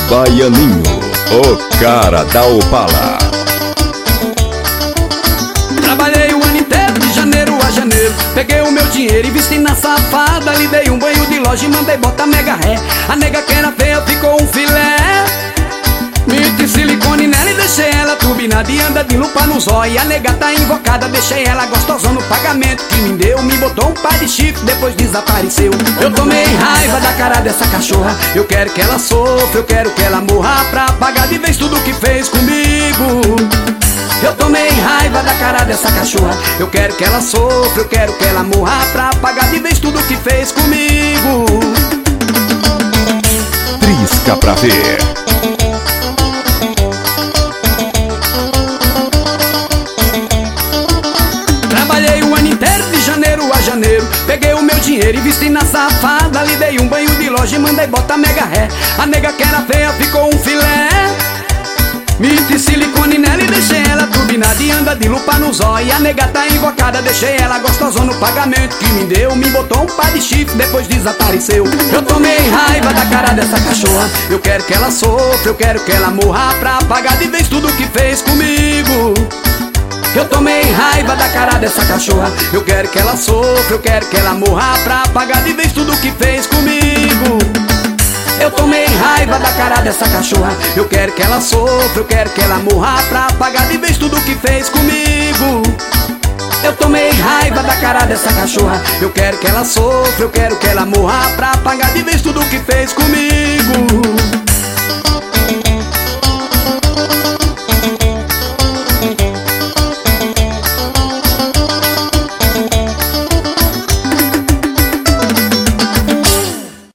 Baianinho, o cara da Opala. Trabalhei o ano inteiro, de janeiro a janeiro. Peguei o meu dinheiro e vesti na safada. Lhe dei um banho de loja e mandei botar mega ré. A nega que era feia ficou um filé. Meti silicone nela e deixei ela turbinada e anda de lupa no zóio. A nega tá invocada, deixei ela gostosa no pagamento que me deu. Me botou um par de chifre, depois desapareceu. Eu tomei raiva da cara dessa cachorra. Eu quero que ela sofra, eu quero que ela morra pra pagar de vez tudo que fez comigo. Eu tomei raiva da cara dessa cachorra. Eu quero que ela sofra, eu quero que ela morra pra pagar de vez tudo que fez comigo. Trisca pra ver. Trabalhei o ano inteiro, de janeiro a janeiro. Peguei o meu dinheiro e vesti na safada. Lhe dei um banho de loja e mandei botar mega ré. A nega que era feia ficou um filé. Meti silicone nela e deixei ela turbinada e anda de lupa no zóio. A nega tá invocada, deixei ela gostosa no pagamento que me deu. Me botou um par de chifre, depois desapareceu. Eu tomei raiva da cara dessa cachorra. Eu quero que ela sofra, eu quero que ela morra pra pagar de vez tudo que fez comigo. Eu tomei raiva da cara dessa cachorra. Eu quero que ela sofra, eu quero que ela morra pra pagar de vez tudo que fez comigo. Eu tomei raiva da cara dessa cachorra. Eu quero que ela sofra, eu quero que ela morra pra pagar de vez tudo que fez comigo. Eu tomei raiva da cara dessa cachorra. Eu quero que ela sofra, eu quero que ela morra pra pagar de vez tudo que fez comigo.